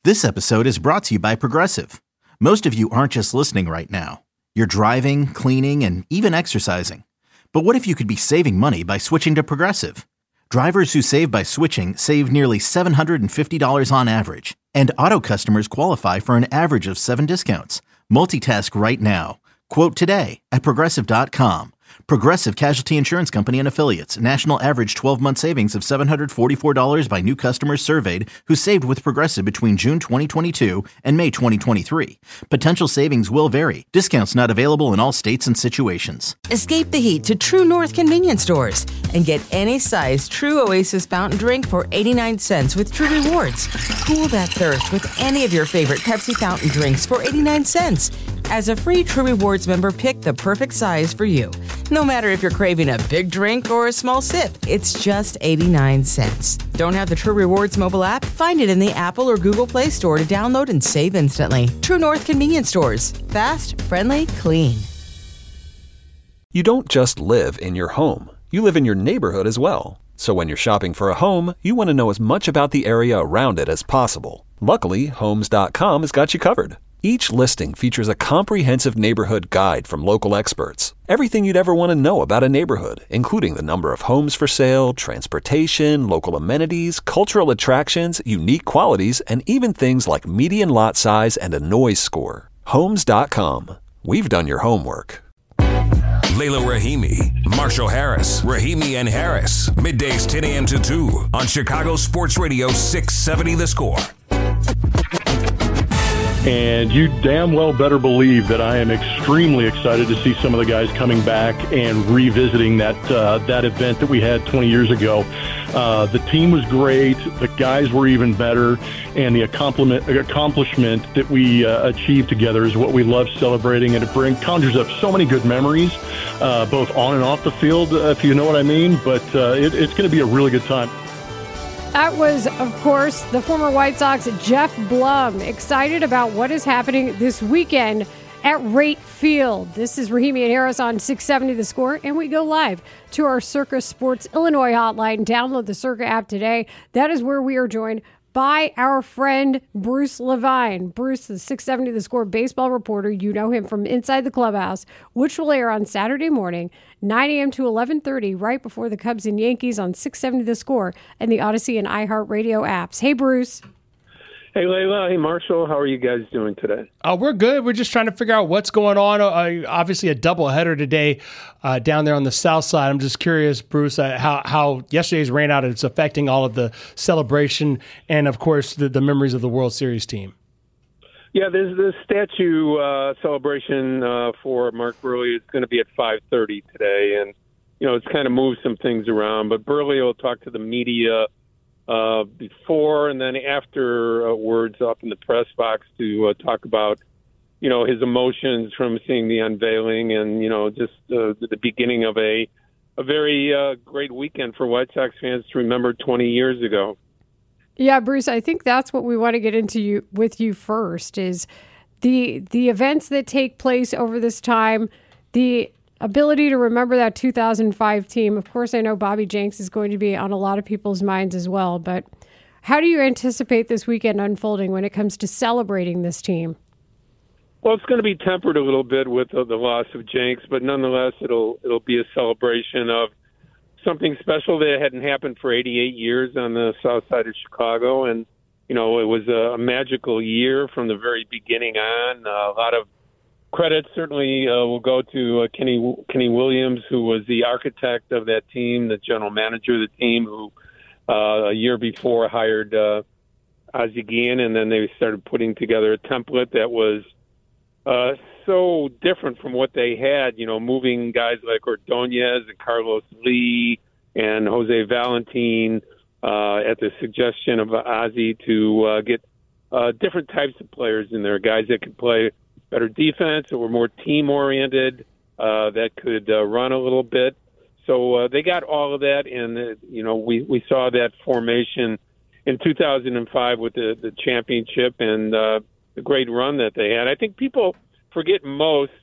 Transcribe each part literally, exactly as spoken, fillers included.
This episode is brought to you by Progressive. Most of you aren't just listening right now. You're driving, cleaning, and even exercising. But what if you could be saving money by switching to Progressive? Drivers who save by switching save nearly seven hundred fifty dollars on average. And auto customers qualify for an average of seven discounts. Multitask right now. Quote today at Progressive dot com. Progressive Casualty Insurance Company and Affiliates. National average twelve-month savings of seven hundred forty-four dollars by new customers surveyed who saved with Progressive between June twenty twenty-two and May twenty twenty-three. Potential savings will vary. Discounts not available in all states and situations. Escape the heat to True North convenience stores and get any size True Oasis fountain drink for eighty-nine cents with True Rewards. Cool that thirst with any of your favorite Pepsi fountain drinks for eighty-nine cents. As a free True Rewards member, pick the perfect size for you. No matter if you're craving a big drink or a small sip, it's just eighty-nine cents. Don't have the True Rewards mobile app? Find it in the Apple or Google Play Store to download and save instantly. True North convenience stores. Fast, friendly, clean. You don't just live in your home. You live in your neighborhood as well. So when you're shopping for a home, you want to know as much about the area around it as possible. Luckily, Homes dot com has got you covered. Each listing features a comprehensive neighborhood guide from local experts. Everything you'd ever want to know about a neighborhood, including the number of homes for sale, transportation, local amenities, cultural attractions, unique qualities, and even things like median lot size and a noise score. Homes dot com. We've done your homework. Layla Rahimi, Marshall Harris, Rahimi and Harris. Middays ten a.m. to two on Chicago Sports Radio six seventy The Score. And you damn well better believe that I am extremely excited to see some of the guys coming back and revisiting that uh, that event that we had twenty years ago. Uh, the team was great. The guys were even better. And the accomplishment that we uh, achieved together is what we love celebrating. And it brings, conjures up so many good memories, uh, both on and off the field, uh, if you know what I mean. But uh, it, it's going to be a really good time. That was, of course, the former White Sox, Jeff Blum, excited about what is happening this weekend at Rate Field. This is Rahimi and Harris on six seventy The Score, and we go live to our Circa Sports Illinois hotline. Download the Circa app today. That is where we are joined by our friend Bruce Levine. Bruce, the six seventy The Score baseball reporter. You know him from Inside the Clubhouse, which will air on Saturday morning, nine a.m. to eleven thirty, right before the Cubs and Yankees on six seventy The Score and the Odyssey and iHeartRadio apps. Hey, Bruce. Hey, Layla. Hey, Marshall. How are you guys doing today? Uh, we're good. We're just trying to figure out what's going on. Uh, obviously, a doubleheader today uh, down there on the south side. I'm just curious, Bruce, uh, how, how yesterday's rain out is affecting all of the celebration and, of course, the, the memories of the World Series team. Yeah, there's the statue uh, celebration uh, for Mark Buehrle. It's going to be at five thirty today, and you know it's kind of moved some things around. But Buehrle will talk to the media uh, before and then afterwards up in the press box to uh, talk about you know his emotions from seeing the unveiling and you know just uh, the beginning of a a very uh, great weekend for White Sox fans to remember twenty years ago. Yeah, Bruce, I think that's what we want to get into you, with you first is the the events that take place over this time, the ability to remember that two thousand five team. Of course, I know Bobby Jenks is going to be on a lot of people's minds as well, but how do you anticipate this weekend unfolding when it comes to celebrating this team? Well, it's going to be tempered a little bit with uh, the loss of Jenks, but nonetheless, it'll it'll be a celebration of something special that hadn't happened for eighty-eight years on the south side of Chicago. And, you know, it was a, a magical year from the very beginning on. Uh, a lot of credit certainly uh, will go to uh, Kenny Kenny Williams, who was the architect of that team, the general manager of the team, who uh, a year before hired uh, Ozzie Guillen, and then they started putting together a template that was uh, so different from what they had, you know, moving guys like Ordonez and Carlos Lee and Jose Valentin uh, at the suggestion of Ozzie to uh, get uh, different types of players in there, guys that could play better defense or were more team-oriented, uh, that could uh, run a little bit. So uh, they got all of that, and, uh, you know, we, we saw that formation in two thousand five with the, the championship and uh, the great run that they had. I think people forget most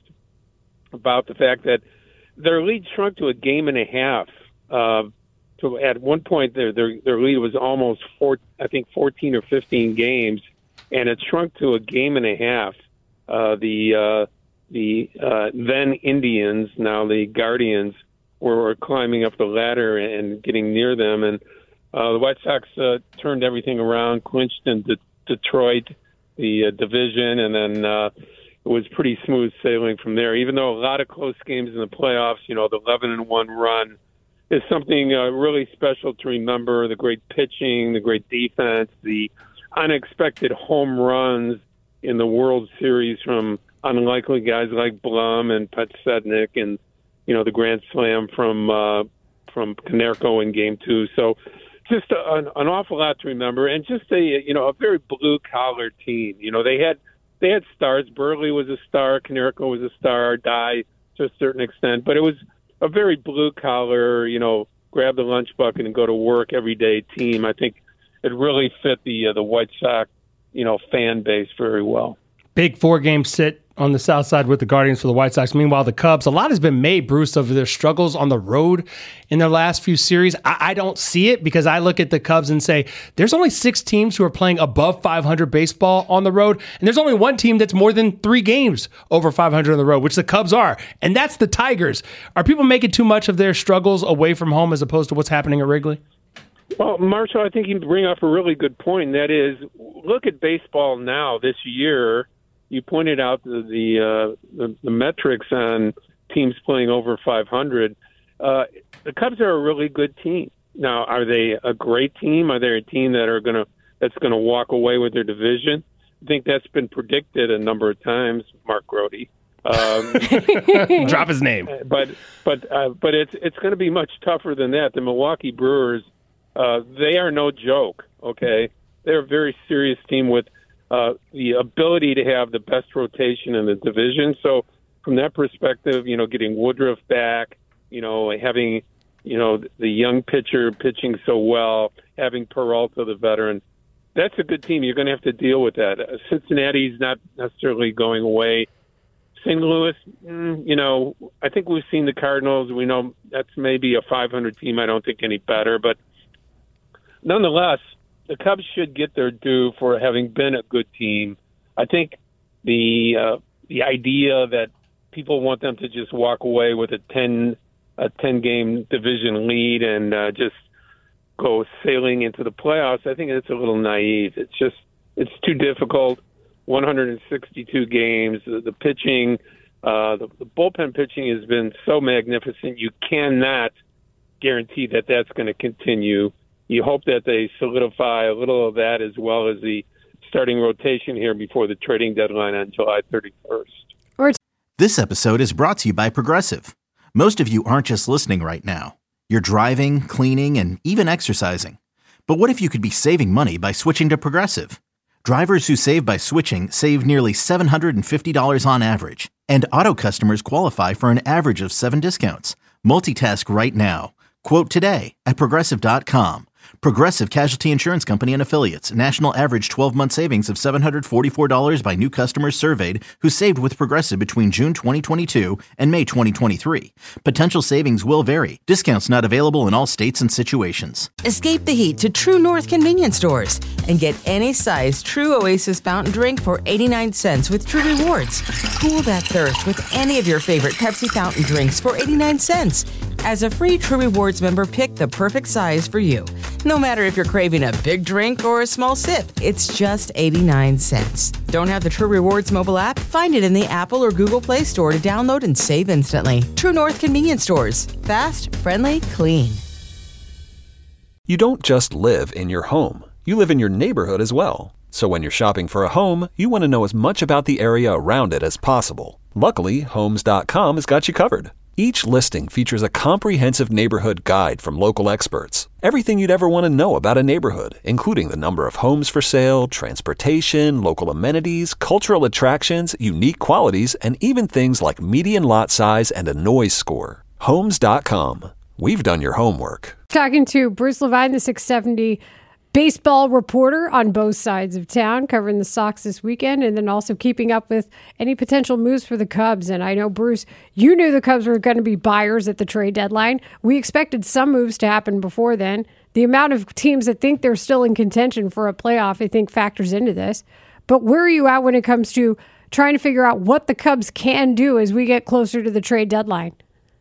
about the fact that their lead shrunk to a game and a half. Uh, to at one point, their, their their lead was almost four, I think fourteen or fifteen games, and it shrunk to a game and a half. Uh, the uh, the uh, then Indians, now the Guardians, were climbing up the ladder and getting near them, and uh, the White Sox uh, turned everything around, clinched in De- Detroit the uh, division, and then uh, it was pretty smooth sailing from there. Even though a lot of close games in the playoffs, you know, the eleven and one run is something uh, really special to remember. The great pitching, the great defense, the unexpected home runs in the World Series from unlikely guys like Blum and Petsednik, and you know the grand slam from uh, from Konerko in Game Two. So just a, an, an awful lot to remember, and just a you know a very blue collar team. You know they had they had stars. Burley was a star. Konerko was a star. Dye to a certain extent, but it was a very blue collar. You know, grab the lunch bucket and go to work every day team. I think it really fit the uh, the White Sox you know fan base very well. Big four-game sit on the south side with the Guardians for the White Sox. Meanwhile, the Cubs, a lot has been made, Bruce, of their struggles on the road in their last few series. I, I don't see it because I look at the Cubs and say, there's only six teams who are playing above five hundred baseball on the road, and there's only one team that's more than three games over five hundred on the road, which the Cubs are, and that's the Tigers. Are people making too much of their struggles away from home as opposed to what's happening at Wrigley? Well, Marshall, I think you bring up a really good point, and that is, look at baseball now this year. You pointed out the the, uh, the the metrics on teams playing over five hundred. Uh, the Cubs are a really good team. Now, are they a great team? Are they a team that are gonna that's gonna walk away with their division? I think that's been predicted a number of times. Mark Grody, um, drop his name. But but uh, but it's it's going to be much tougher than that. The Milwaukee Brewers, uh, they are no joke. Okay, they're a very serious team with Uh, the ability to have the best rotation in the division. So from that perspective, you know, getting Woodruff back, you know, having, you know, the young pitcher pitching so well, having Peralta, the veteran, that's a good team. You're going to have to deal with that. Uh, Cincinnati's not necessarily going away. Saint Louis, mm, you know, I think we've seen the Cardinals. We know that's maybe a five hundred team. I don't think any better. But nonetheless, the Cubs should get their due for having been a good team. I think the uh, the idea that people want them to just walk away with a ten a ten game division lead and uh, just go sailing into the playoffs, I think it's a little naive. It's just it's too difficult. one hundred sixty-two games. The, the pitching, uh, the, the bullpen pitching has been so magnificent. You cannot guarantee that that's going to continue. You hope that they solidify a little of that as well as the starting rotation here before the trading deadline on July thirty-first. This episode is brought to you by Progressive. Most of you aren't just listening right now. You're driving, cleaning, and even exercising. But what if you could be saving money by switching to Progressive? Drivers who save by switching save nearly seven hundred fifty dollars on average. And auto customers qualify for an average of seven discounts. Multitask right now. Quote today at Progressive dot com. Progressive Casualty Insurance Company and Affiliates. National average twelve-month savings of seven hundred forty-four dollars by new customers surveyed who saved with Progressive between June twenty twenty-two and May twenty twenty-three. Potential savings will vary. Discounts not available in all states and situations. Escape the heat to True North convenience stores and get any size True Oasis fountain drink for eighty-nine cents with True Rewards. Cool that thirst with any of your favorite Pepsi fountain drinks for eighty-nine cents. As a free True Rewards member, pick the perfect size for you. No matter if you're craving a big drink or a small sip, it's just eighty-nine cents. Don't have the True Rewards mobile app? Find it in the Apple or Google Play Store to download and save instantly. True North convenience stores. Fast, friendly, clean. You don't just live in your home. You live in your neighborhood as well. So when you're shopping for a home, you want to know as much about the area around it as possible. Luckily, Homes dot com has got you covered. Each listing features a comprehensive neighborhood guide from local experts. Everything you'd ever want to know about a neighborhood, including the number of homes for sale, transportation, local amenities, cultural attractions, unique qualities, and even things like median lot size and a noise score. Homes dot com. We've done your homework. Talking to Bruce Levine, the six seventy baseball reporter on both sides of town, covering the Sox this weekend, and then also keeping up with any potential moves for the Cubs. And I know, Bruce, you knew the Cubs were going to be buyers at the trade deadline. We expected some moves to happen before then. The amount of teams that think they're still in contention for a playoff, I think, factors into this. But where are you at when it comes to trying to figure out what the Cubs can do as we get closer to the trade deadline?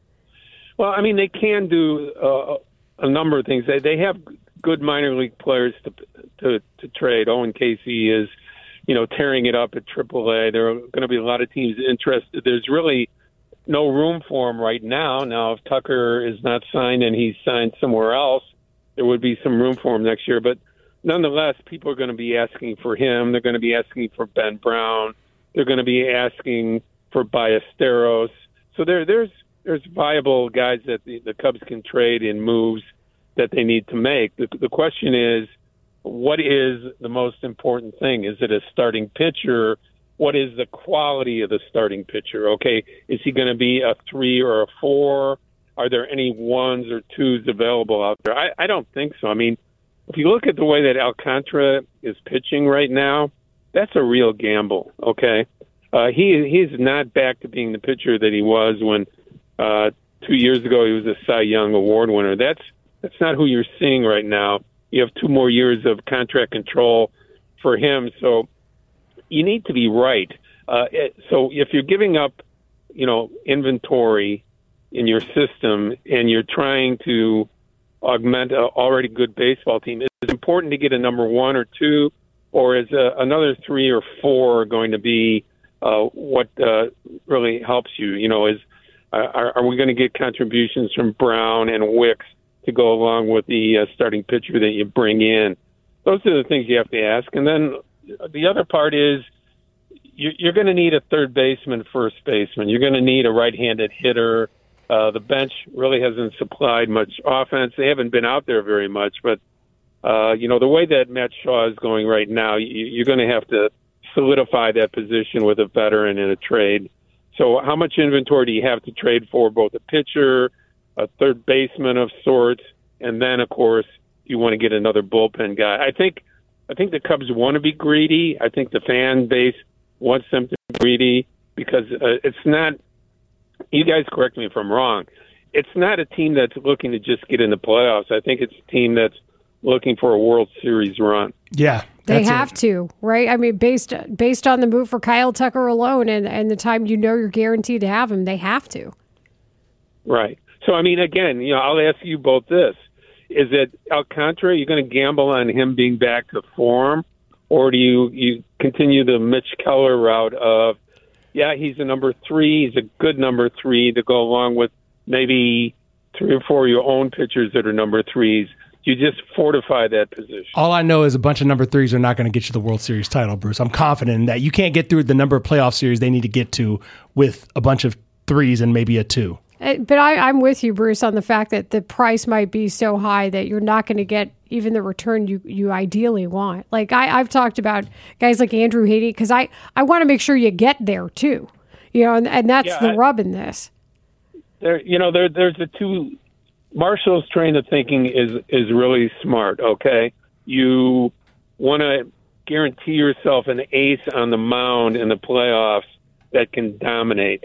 Well, I mean, they can do uh, a number of things. They they have good minor league players to to, to trade. Owen Casey is, you know, tearing it up at triple A. There are going to be a lot of teams interested. There's really no room for him right now. Now, if Tucker is not signed and he's signed somewhere else, there would be some room for him next year. But nonetheless, people are going to be asking for him. They're going to be asking for Ben Brown. They're going to be asking for Ballesteros. So there, there's there's viable guys that the, the Cubs can trade in moves that they need to make. The, the question is, what is the most important thing? Is it a starting pitcher? What is the quality of the starting pitcher? Okay, is he going to be a three or a four? Are there any ones or twos available out there? I, I don't think so. I mean, if you look at the way that Alcantara is pitching right now, that's a real gamble, okay? Uh, he He's not back to being the pitcher that he was when uh, two years ago he was a Cy Young Award winner. That's that's not who you're seeing right now. You have two more years of contract control for him, so you need to be right. Uh, so if you're giving up, you know, inventory in your system and you're trying to augment an already good baseball team, is it important to get a number one or two, or is uh, another three or four going to be uh, what uh, really helps you? You know, is uh, are, are we going to get contributions from Brown and Wicks to go along with the uh, starting pitcher that you bring in? Those are the things you have to ask. And then the other part is you, you're going to need a third baseman, first baseman. You're going to need a right-handed hitter. Uh, the bench really hasn't supplied much offense. They haven't been out there very much, but uh, you know, the way that Matt Shaw is going right now, you, you're going to have to solidify that position with a veteran in a trade. So how much inventory do you have to trade for both a pitcher, a third baseman of sorts, and then, of course, you want to get another bullpen guy? I think I think the Cubs want to be greedy. I think the fan base wants them to be greedy because uh, it's not – you guys correct me if I'm wrong. It's not a team that's looking to just get in the playoffs. I think it's a team that's looking for a World Series run. Yeah. They have it. to, right? I mean, based based on the move for Kyle Tucker alone and, and the time you know you're guaranteed to have him, they have to. Right. So, I mean, again, you know, I'll ask you both this. Is it Alcantara, you're going to gamble on him being back to form, or do you, you continue the Mitch Keller route of, yeah, he's a number three, he's a good number three to go along with maybe three or four of your own pitchers that are number threes? You just fortify that position. All I know is a bunch of number threes are not going to get you the World Series title, Bruce. I'm confident in that. You can't get through the number of playoff series they need to get to with a bunch of threes and maybe a two. But I, I'm with you, Bruce, on the fact that the price might be so high that you're not going to get even the return you, you ideally want. Like I, I've talked about guys like Andrew Heaney because I, I want to make sure you get there too, you know, and, and that's yeah, the I, rub in this. There, you know, there there's the two. Marshall's train of thinking is is really smart. Okay, you want to guarantee yourself an ace on the mound in the playoffs that can dominate.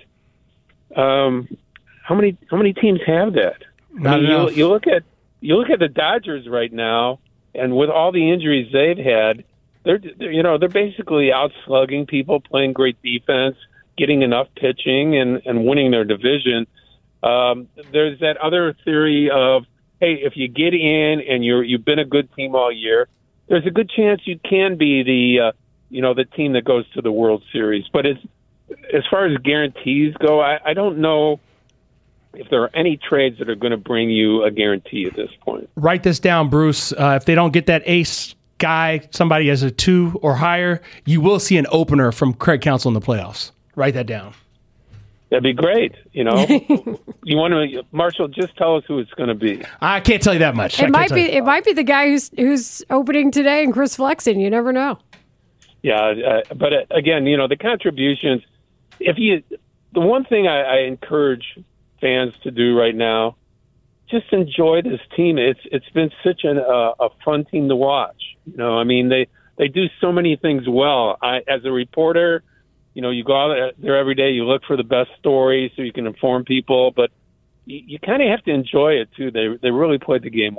Um. How many how many teams have that? Not I mean, enough. You, you look at you look at the Dodgers right now, and with all the injuries they've had, they're, they're you know they're basically outslugging people, playing great defense, getting enough pitching, and, and winning their division. Um, there's that other theory of, hey, if you get in and you're you've been a good team all year, there's a good chance you can be the uh, you know the team that goes to the World Series. But it's, as far as guarantees go, I, I don't know if there are any trades that are going to bring you a guarantee at this point. Write this down, Bruce. Uh, if they don't get that ace guy, somebody as a two or higher, you will see an opener from Craig Counsell in the playoffs. Write that down. That'd be great. You know, you want to, Marshall, just tell us who it's going to be. I can't tell you that much. It might be. It might be the guy who's who's opening today, and Chris Flexen. You never know. Yeah, uh, but uh, again, you know, the contributions. If you, the one thing I, I encourage fans to do right now, just enjoy this team. It's it's been such an, uh, a fun team to watch. You know, I mean, they they do so many things well. I, as a reporter, you know, you go out there every day, you look for the best stories so you can inform people, but you, you kind of have to enjoy it too. They they really played the game well.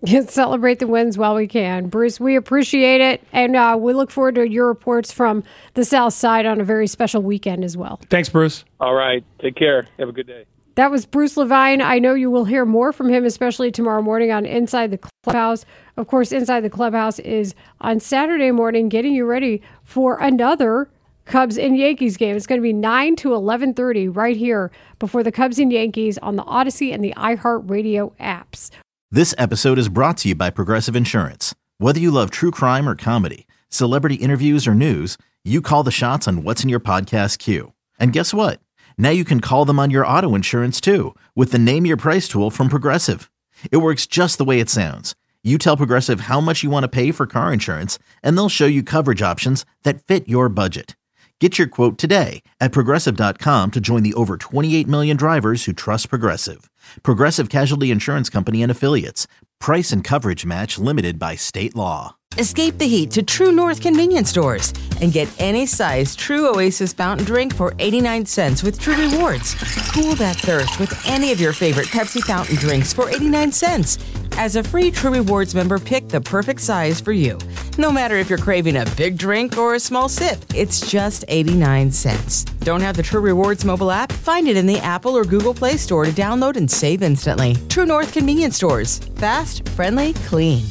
Celebrate the wins while we can. Bruce, we appreciate it, and uh, we look forward to your reports from the South Side on a very special weekend as well. Thanks, Bruce. All right. Take care. Have a good day. That was Bruce Levine. I know you will hear more from him, especially tomorrow morning on Inside the Clubhouse. Of course, Inside the Clubhouse is on Saturday morning, getting you ready for another Cubs and Yankees game. It's going to be nine to eleven thirty right here before the Cubs and Yankees on the Odyssey and the iHeartRadio apps. This episode is brought to you by Progressive Insurance. Whether you love true crime or comedy, celebrity interviews or news, you call the shots on what's in your podcast queue. And guess what? Now you can call them on your auto insurance too with the Name Your Price tool from Progressive. It works just the way it sounds. You tell Progressive how much you want to pay for car insurance, and they'll show you coverage options that fit your budget. Get your quote today at Progressive dot com to join the over twenty-eight million drivers who trust Progressive. Progressive Casualty Insurance Company and Affiliates. Price and coverage match limited by state law. Escape the heat to True North convenience stores and get any size True Oasis fountain drink for eighty-nine cents with True Rewards. Cool that thirst with any of your favorite Pepsi fountain drinks for eighty-nine cents. As a free True Rewards member, pick the perfect size for you. No matter if you're craving a big drink or a small sip, it's just eighty-nine cents. Don't have the True Rewards mobile app? Find it in the Apple or Google Play Store to download and save instantly. True North convenience stores. Fast, friendly, clean.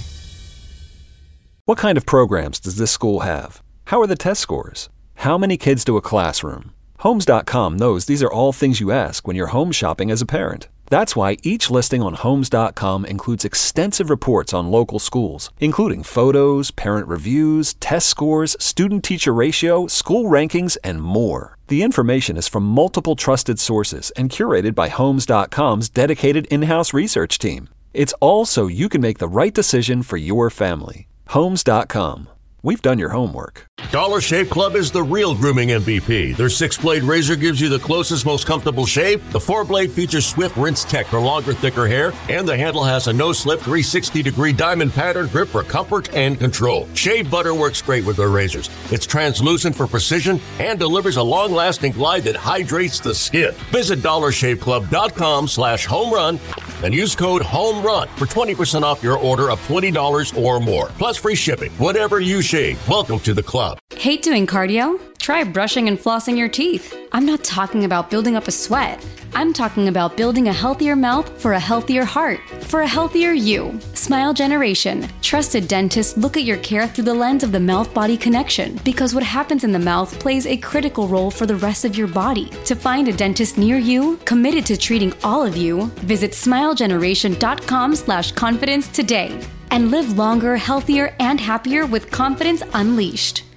What kind of programs does this school have? How are the test scores? How many kids to a classroom? Homes dot com knows these are all things you ask when you're home shopping as a parent. That's why each listing on Homes dot com includes extensive reports on local schools, including photos, parent reviews, test scores, student-teacher ratio, school rankings, and more. The information is from multiple trusted sources and curated by Homes dot com's dedicated in-house research team. It's all so you can make the right decision for your family. Homes dot com. We've done your homework. Dollar Shave Club is the real grooming M V P. Their six-blade razor gives you the closest, most comfortable shave. The four-blade features swift rinse tech for longer, thicker hair. And the handle has a no-slip three sixty degree diamond pattern grip for comfort and control. Shave butter works great with their razors. It's translucent for precision and delivers a long-lasting glide that hydrates the skin. Visit dollar shave club dot com slash home run and use code HOMERUN for twenty percent off your order of twenty dollars or more. Plus free shipping. Whatever you shave, welcome to the club. Hate doing cardio? Try brushing and flossing your teeth. I'm not talking about building up a sweat. I'm talking about building a healthier mouth for a healthier heart, for a healthier you. Smile Generation. Trusted dentists look at your care through the lens of the mouth-body connection, because what happens in the mouth plays a critical role for the rest of your body. To find a dentist near you, committed to treating all of you, visit smile generation dot com slash confidence today. And live longer, healthier, and happier with confidence unleashed.